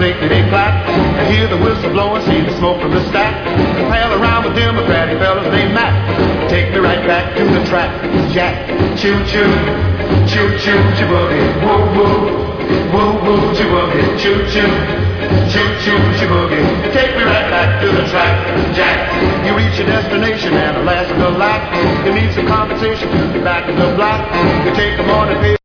clickety clack. And hear the whistle blowing, see the smoke from the stack. Pal around with Democratic fellas named Mac. Take me right back to the track, Jack. Choo choo, choo choo, choo-boogie, woo woo, woo woo, choo-boogie, choo choo, choo choo, choo-boogie. Take me right back to the track, Jack. You reach your destination and the last of the lot. You need some compensation to get back to the block. You take the morning pay.